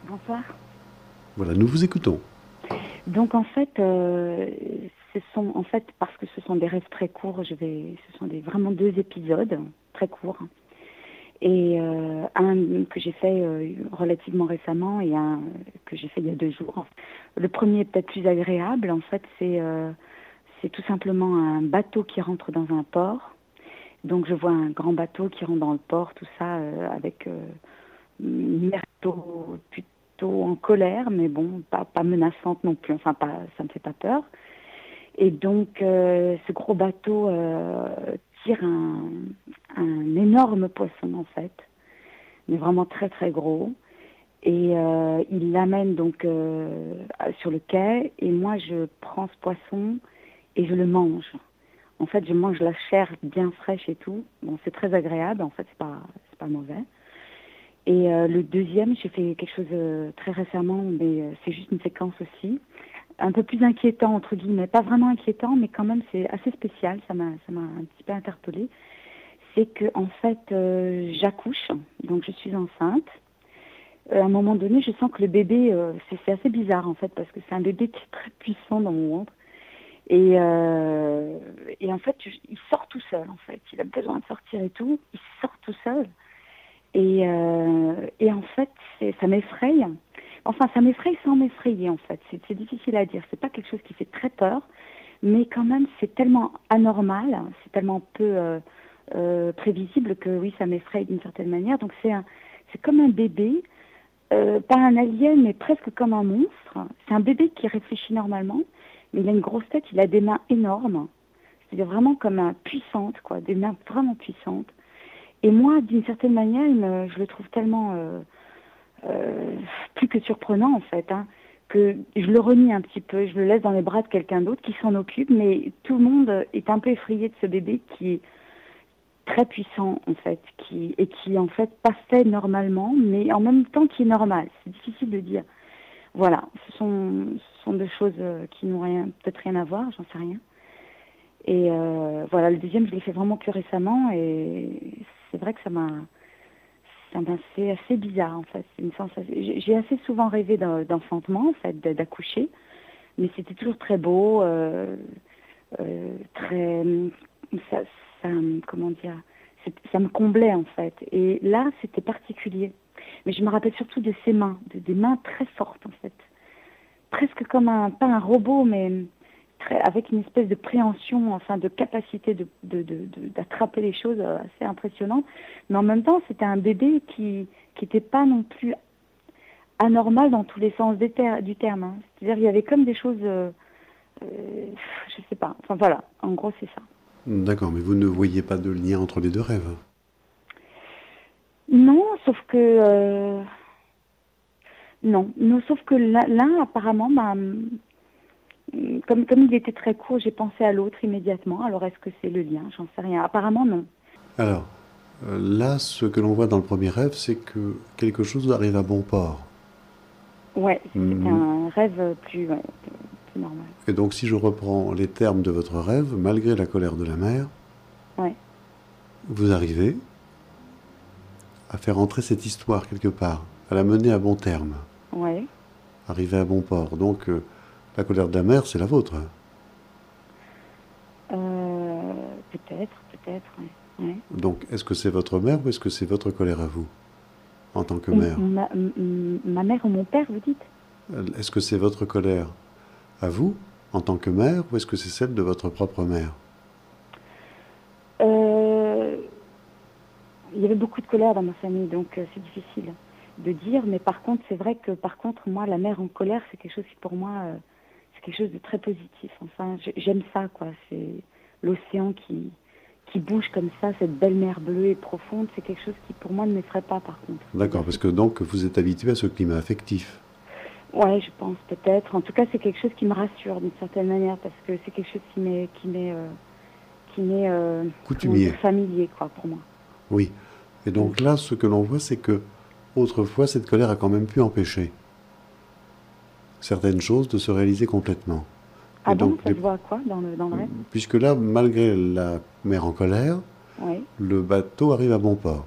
Bonsoir. Voilà, nous vous écoutons. Donc en fait, parce que ce sont des rêves très courts, ce sont vraiment deux épisodes très courts, et un que j'ai fait relativement récemment et un que j'ai fait il y a 2 jours. Le premier est peut-être plus agréable. En fait, c'est tout simplement un bateau qui rentre dans un port. Donc je vois un grand bateau qui rentre dans le port, tout ça avec une mer plutôt en colère, mais bon, pas menaçante non plus. Enfin, pas, ça me fait pas peur. Et donc, ce gros bateau tire un énorme poisson, en fait, mais vraiment très très gros. Et il l'amène donc sur le quai. Et moi, je prends ce poisson et je le mange. En fait, je mange la chair bien fraîche et tout. Bon, c'est très agréable. En fait, c'est pas mauvais. Et le deuxième, j'ai fait quelque chose très récemment, mais c'est juste une séquence aussi. Un peu plus inquiétant, entre guillemets. Pas vraiment inquiétant, mais quand même, c'est assez spécial. Ça m'a un petit peu interpellée. C'est que, en fait, j'accouche, donc je suis enceinte. À un moment donné, je sens que le bébé, c'est assez bizarre, en fait, parce que c'est un bébé qui est très puissant dans mon ventre. Et en fait, il sort tout seul, en fait. Il a besoin de sortir et tout. Il sort tout seul. Et en fait, ça m'effraie. Enfin, ça m'effraie sans m'effrayer, en fait. C'est difficile à dire. C'est pas quelque chose qui fait très peur, mais quand même, c'est tellement anormal, c'est tellement peu prévisible que oui, ça m'effraie d'une certaine manière. Donc c'est comme un bébé, pas un alien, mais presque comme un monstre. C'est un bébé qui réfléchit normalement, mais il a une grosse tête, il a des mains énormes. C'est vraiment comme un puissante, quoi, des mains vraiment puissantes. Et moi, d'une certaine manière, je le trouve tellement plus que surprenant, en fait, hein, que je le renie un petit peu, je le laisse dans les bras de quelqu'un d'autre qui s'en occupe, mais tout le monde est un peu effrayé de ce bébé qui est très puissant, en fait, et qui, en fait, pas fait normalement, mais en même temps qui est normal. C'est difficile de dire. Voilà, ce sont deux choses qui n'ont peut-être rien à voir, j'en sais rien. Et voilà, le deuxième, je l'ai fait vraiment plus récemment, et c'est vrai que ça m'a fait assez bizarre, en fait. C'est une sensation. J'ai assez souvent rêvé d'enfantement, en fait, d'accoucher, mais c'était toujours très beau, très, ça, ça, comment dire, ça me comblait, en fait. Et là, c'était particulier. Mais je me rappelle surtout de ses mains, des mains très fortes, en fait. Presque comme pas un robot, mais avec une espèce de préhension, enfin de capacité d'attraper les choses assez impressionnante. Mais en même temps, c'était un bébé qui n'était pas non plus anormal dans tous les sens du terme, hein. C'est-à-dire il y avait comme des choses, je sais pas. Enfin voilà, en gros c'est ça. D'accord, mais vous ne voyez pas de lien entre les deux rêves. Non, sauf que non, sauf que l'un apparemment comme il était très court, j'ai pensé à l'autre immédiatement. Alors est-ce que c'est le lien? J'en sais rien. Apparemment non. Alors, là, ce que l'on voit dans le premier rêve, c'est que quelque chose arrive à bon port. Ouais, c'est Mm. un rêve ouais, plus normal. Et donc, si je reprends les termes de votre rêve, malgré la colère de la mère, Ouais, vous arrivez à faire entrer cette histoire quelque part, à la mener à bon terme, ouais. arriver à bon port. Donc, la colère de la mère, c'est la vôtre. Peut-être, ouais. Ouais. Donc, est-ce que c'est votre mère ou est-ce que c'est votre colère à vous, en tant que mère? Ma mère ou mon père, vous dites? Est-ce que c'est votre colère à vous, en tant que mère, ou est-ce que c'est celle de votre propre mère? Euh, il y avait beaucoup de colère dans ma famille, donc c'est difficile de dire. Mais par contre, c'est vrai que par contre, moi, la mère en colère, c'est quelque chose qui pour moi, c'est quelque chose de très positif. Enfin, j'aime ça, quoi. C'est l'océan qui bouge comme ça, cette belle mer bleue et profonde, c'est quelque chose qui pour moi ne m'effraie pas, par contre. D'accord, C'est-à-dire, parce que donc vous êtes habitué à ce climat affectif. ouais, je pense peut-être. En tout cas, c'est quelque chose qui me rassure d'une certaine manière parce que c'est quelque chose qui m'est comment dire, Coutumier. familier, quoi, pour moi. Oui. Et Mm. donc là, ce que l'on voit, c'est que autrefois, cette colère a quand même pu empêcher certaines choses de se réaliser complètement. Et Ah bon, donc, ça se voit à quoi dans le rêve? puisque là, malgré la mère en colère, Oui. le bateau arrive à bon port.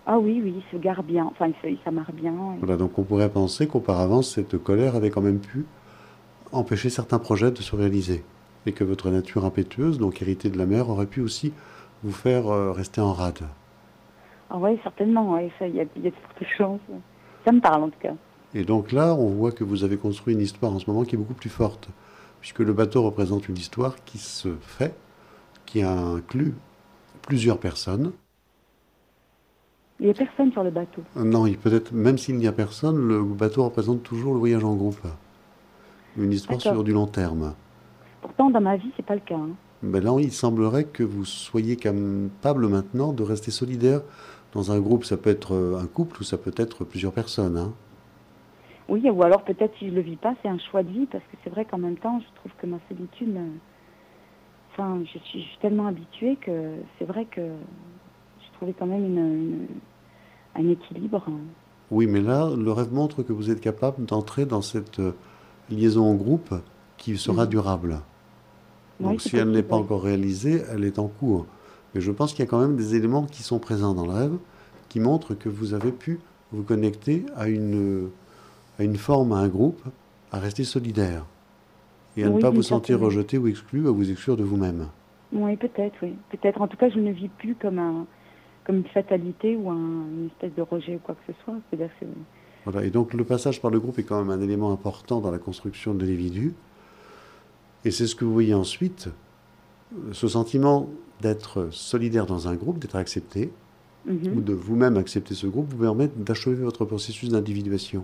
Ah oui, oui, il se gare bien, enfin, il s'amarre bien. Voilà, donc on pourrait penser qu'auparavant, cette colère avait quand même pu empêcher certains projets de se réaliser. Et que votre nature impétueuse, donc héritée de la mère, aurait pu aussi vous faire rester en rade. Ah oui, certainement, ouais, ça, il y a de fortes chances. Ça me parle en tout cas. Et donc là, on voit que vous avez construit une histoire en ce moment qui est beaucoup plus forte, puisque le bateau représente une histoire qui se fait, qui inclut plusieurs personnes. Il n'y a personne sur le bateau. Non, peut-être, même s'il n'y a personne, le bateau représente toujours le voyage en groupe. Une histoire D'accord. sur du long terme. Pourtant, dans ma vie, c'est pas le cas, hein. Ben là, il semblerait que vous soyez capable maintenant de rester solidaire dans un groupe. Ça peut être un couple ou ça peut être plusieurs personnes, hein. Oui, ou alors peut-être si je le vis pas, c'est un choix de vie, parce que c'est vrai qu'en même temps, je trouve que ma solitude, enfin, je suis tellement habituée que c'est vrai que je trouvais quand même un équilibre. Oui, mais là, le rêve montre que vous êtes capable d'entrer dans cette liaison en groupe qui sera Mhm. durable. Oui, Donc c'est si elle n'est possible, pas oui. encore réalisée, elle est en cours. Mais je pense qu'il y a quand même des éléments qui sont présents dans le rêve qui montrent que vous avez pu vous connecter à une forme, à un groupe, à rester solidaire et à ne Oui, pas vous d'une sentir certaine manière. rejeté ou exclu, à vous exclure de vous-même. Oui, peut-être, oui. Peut-être. En tout cas, je ne le vis plus comme une fatalité ou une espèce de rejet ou quoi que ce soit. C'est-à-dire que, Voilà. Et donc le passage par le groupe est quand même un élément important dans la construction de l'individu. Et c'est ce que vous voyez ensuite, ce sentiment d'être solidaire dans un groupe, d'être accepté, ou mhm. de vous-même accepter ce groupe, vous permet d'achever votre processus d'individuation.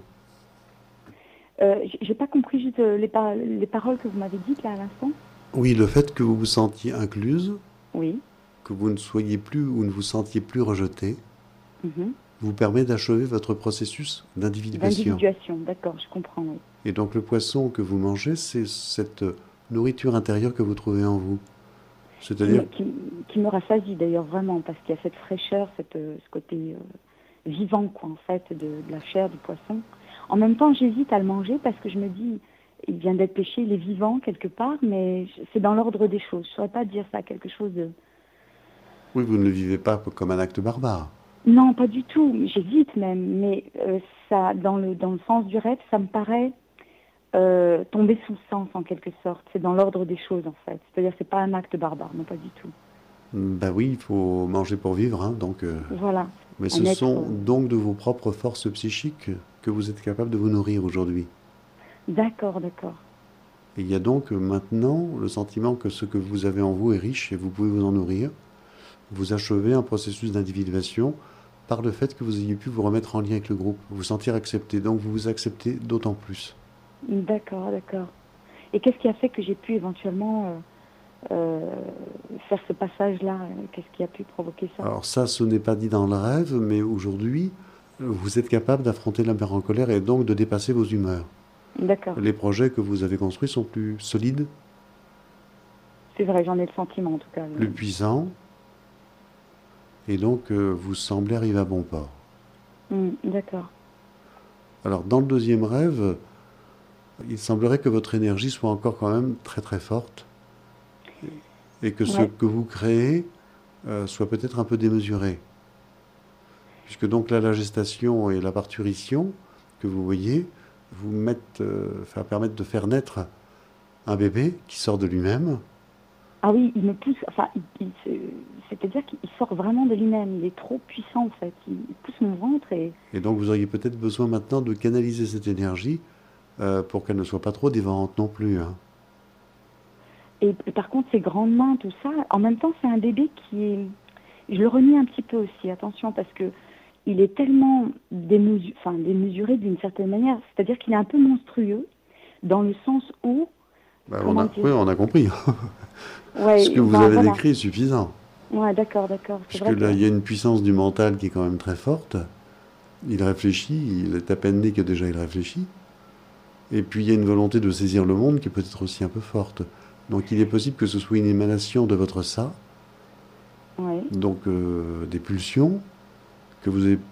J'ai pas compris juste les paroles que vous m'avez dites là à l'instant. Oui, le fait que vous vous sentiez incluse, Oui. que vous ne soyez plus ou ne vous sentiez plus rejeté, Mhm. vous permet d'achever votre processus d'individuation. D'individuation, d'accord, je comprends, oui. Et donc le poisson que vous mangez, c'est cette nourriture intérieure que vous trouvez en vous. Qui C'est-à-dire, me, qui, qui me rassasie d'ailleurs vraiment, parce qu'il y a cette fraîcheur, ce côté vivant, quoi, en fait, de la chair du poisson. En même temps, j'hésite à le manger parce que je me dis, il vient d'être pêché, il est vivant quelque part, mais c'est dans l'ordre des choses. Je ne saurais pas dire ça, quelque chose de... oui, vous ne le vivez pas comme un acte barbare. Non, pas du tout, j'hésite même, mais ça, dans le sens du rêve, ça me paraît tomber sous le sens en quelque sorte. C'est dans l'ordre des choses en fait. C'est-à-dire que c'est pas un acte barbare, non pas du tout. Ben oui, il faut manger pour vivre, hein, donc, Voilà, mais ce un être... sont donc de vos propres forces psychiques que vous êtes capable de vous nourrir aujourd'hui. D'accord, d'accord. Et il y a donc maintenant le sentiment que ce que vous avez en vous est riche et vous pouvez vous en nourrir. Vous achevez un processus d'individuation par le fait que vous ayez pu vous remettre en lien avec le groupe, vous sentir accepté. Donc vous vous acceptez d'autant plus. D'accord, d'accord. Et qu'est-ce qui a fait que j'ai pu éventuellement euh, faire ce passage-là? Qu'est-ce qui a pu provoquer ça? Alors ça, ce n'est pas dit dans le rêve, mais aujourd'hui, vous êtes capable d'affronter la mer en colère et donc de dépasser vos humeurs. D'accord. Les projets que vous avez construits sont plus solides, C'est vrai, j'en ai le sentiment en tout cas. plus puissants, et donc vous semblez arriver à bon port. D'accord. Alors dans le deuxième rêve, il semblerait que votre énergie soit encore quand même très très forte et que ce Ouais. que vous créez soit peut-être un peu démesuré. Puisque donc là, la gestation et la parturition que vous voyez permettent de faire naître un bébé qui sort de lui-même. Ah oui, il me pousse, enfin, c'est-à-dire qu'il sort vraiment de lui-même. Il est trop puissant en fait. Il pousse mon ventre et... Et donc vous auriez peut-être besoin maintenant de canaliser cette énergie pour qu'elle ne soit pas trop dévorante non plus, hein. Et par contre, ses grandes mains, tout ça, en même temps, c'est un bébé qui est... Je le renie un petit peu aussi, attention, parce que il est tellement démesuré d'une certaine manière. C'est-à-dire qu'il est un peu monstrueux, dans le sens où, Ben, comment dire... oui, on a compris. Ce que Ouais, vous ben avez voilà. décrit est suffisant. Ouais, d'accord, d'accord. C'est Puisque vrai que... là, il y a une puissance du mental qui est quand même très forte. Il réfléchit, il est à peine né que déjà il réfléchit. Et puis il y a une volonté de saisir le monde qui est peut-être aussi un peu forte. Donc il est possible que ce soit une émanation de votre ça, Ouais, donc des pulsions que vous avez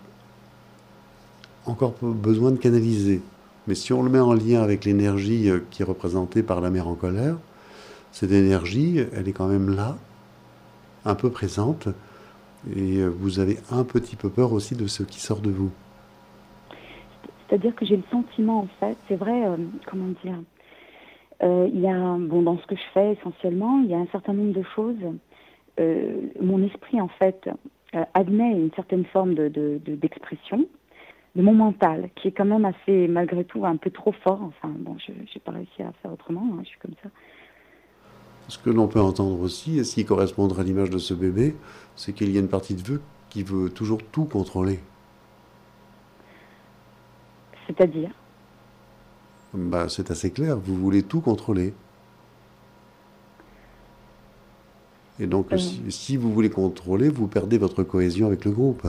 encore besoin de canaliser. Mais si on le met en lien avec l'énergie qui est représentée par la mer en colère, cette énergie, elle est quand même là, un peu présente, Et vous avez un petit peu peur aussi de ce qui sort de vous. C'est-à-dire que j'ai le sentiment, en fait, c'est vrai, comment dire, il y a, bon, dans ce que je fais essentiellement, il y a un certain nombre de choses. Mon esprit, en fait, admet une certaine forme d'expression de mon mental, qui est quand même assez, malgré tout, un peu trop fort. Enfin, bon, je n'ai pas réussi à faire autrement, hein, je suis comme ça. Ce que l'on peut entendre aussi, et ce qui correspondrait à l'image de ce bébé, c'est qu'il y a une partie de vous qui veut toujours tout contrôler. C'est-à-dire, Bah, c'est assez clair, vous voulez tout contrôler. Et donc, euh, si vous voulez contrôler, vous perdez votre cohésion avec le groupe.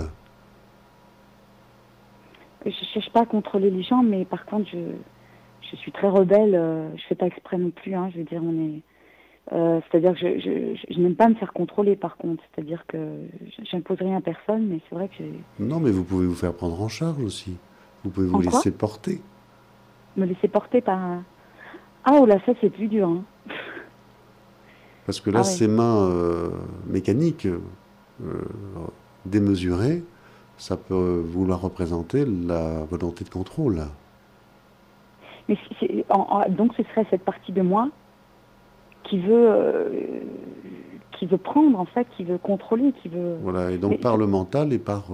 je ne cherche pas à contrôler les gens, mais par contre, je suis très rebelle, je fais pas exprès non plus, hein, je veux dire, c'est-à-dire que je n'aime pas me faire contrôler par contre, c'est-à-dire que j'impose rien à personne, mais c'est vrai que j'ai... Non, mais vous pouvez vous faire prendre en charge aussi. Vous pouvez vous En quoi? laisser porter. Me laisser porter par un... Ah, oh là, ça c'est plus dur, hein. Parce que là, Ah oui. ces mains mécaniques, démesurées, ça peut vouloir représenter la volonté de contrôle. Mais donc ce serait cette partie de moi qui veut, qui veut prendre en fait, qui veut contrôler, qui veut... Voilà, et donc Mais par le mental et par...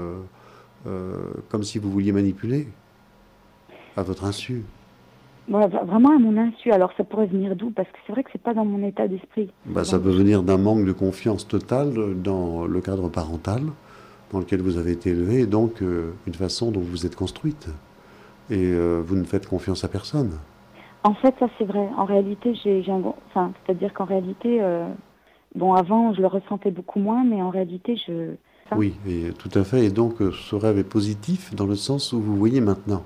comme si vous vouliez manipuler à votre insu. voilà, vraiment à mon insu. Alors ça pourrait venir d'où? Parce que c'est vrai que c'est pas dans mon état d'esprit, ce Bah, ça genre peut de choses. venir d'un manque de confiance totale dans le cadre parental dans lequel vous avez été élevé, et donc une façon dont vous êtes construite. Et vous ne faites confiance à personne. En fait, ça c'est vrai. En réalité, enfin, c'est-à-dire qu'en réalité, bon, avant, je le ressentais beaucoup moins, mais en réalité, ça. Oui, et tout à fait. Et donc ce rêve est positif dans le sens où vous voyez maintenant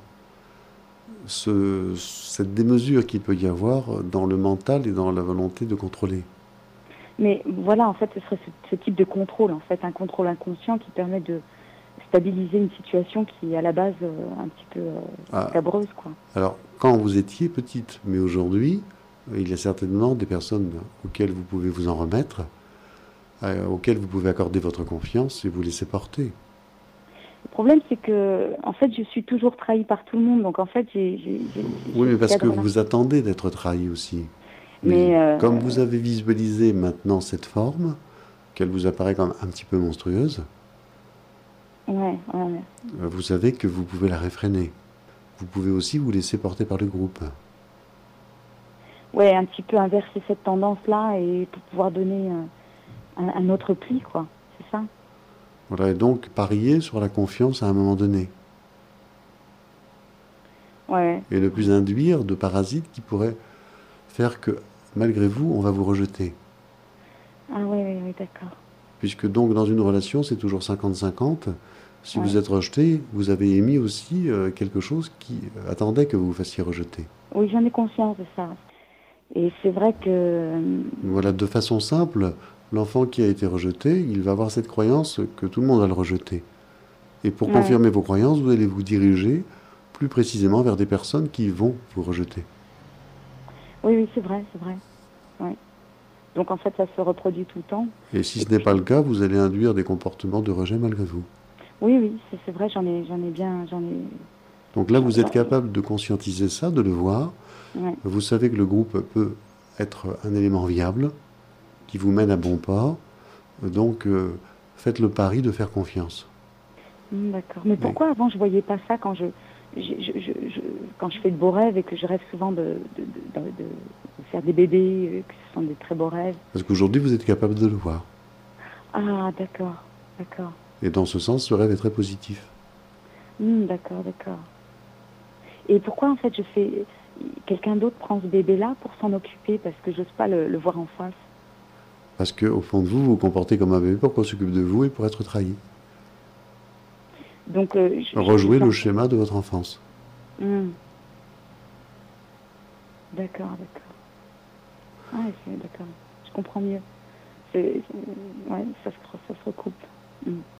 cette démesure qu'il peut y avoir dans le mental et dans la volonté de contrôler. Mais voilà, en fait, ce serait ce type de contrôle, en fait, un contrôle inconscient qui permet de stabiliser une situation qui est à la base un petit peu Ah, scabreuse, quoi. alors, quand vous étiez petite, mais aujourd'hui, il y a certainement des personnes auxquelles vous pouvez vous en remettre, auxquelles vous pouvez accorder votre confiance et vous laisser porter. Le problème, c'est que, en fait, je suis toujours trahie par tout le monde, donc en fait, Oui, j'ai mais ce parce que cadre-là. vous attendez d'être trahi aussi. Mais Mais comme vous avez visualisé maintenant cette forme, qu'elle vous apparaît comme un petit peu monstrueuse, ouais, ouais, ouais. vous savez que vous pouvez la réfréner. Vous pouvez aussi vous laisser porter par le groupe. Ouais, un petit peu inverser cette tendance-là et pour pouvoir donner un autre pli, quoi. C'est ça? Voilà, et donc parier sur la confiance à un moment donné. Ouais, Et ne plus ouais. induire de parasites qui pourraient faire que, malgré vous, on va vous rejeter. Ah ouais, ouais, ouais, d'accord. Puisque donc dans une relation, c'est toujours 50-50. Si vous Ouais. êtes rejeté, vous avez émis aussi quelque chose qui attendait que vous vous fassiez rejeter. Oui, j'en ai conscience de ça. Et c'est vrai que... Voilà, de façon simple, l'enfant qui a été rejeté, il va avoir cette croyance que tout le monde va le rejeter. Et pour ouais. confirmer vos croyances, vous allez vous diriger plus précisément vers des personnes qui vont vous rejeter. Oui, oui, c'est vrai, c'est vrai. Ouais. Donc en fait, ça se reproduit tout le temps. Et si Et ce n'est pas le puis, cas, vous allez induire des comportements de rejet malgré vous. oui, oui, c'est vrai, j'en ai bien, Donc là, vous êtes j'en- capable de conscientiser ça, de le voir. ouais. Vous savez que le groupe peut être un élément viable qui vous mène à bon port. Donc, faites le pari de faire confiance. D'accord. Mais Et pourquoi avant je voyais pas ça quand quand je fais de beaux rêves et que je rêve souvent de faire des bébés, que ce sont des très beaux rêves. parce qu'aujourd'hui, vous êtes capable de le voir. Ah, d'accord, d'accord. Et dans ce sens, ce rêve est très positif. D'accord, d'accord. Et pourquoi en fait quelqu'un d'autre prend ce bébé-là pour s'en occuper parce que j'ose pas le voir en face. Parce qu'au fond de vous, vous vous comportez comme un bébé pour qu'on s'occupe de vous et pour être trahi. Donc Rejouez le schéma de votre enfance. Hmm, d'accord, d'accord. Ah, d'accord. Je comprends mieux. Ouais, ça se recoupe. Hmm.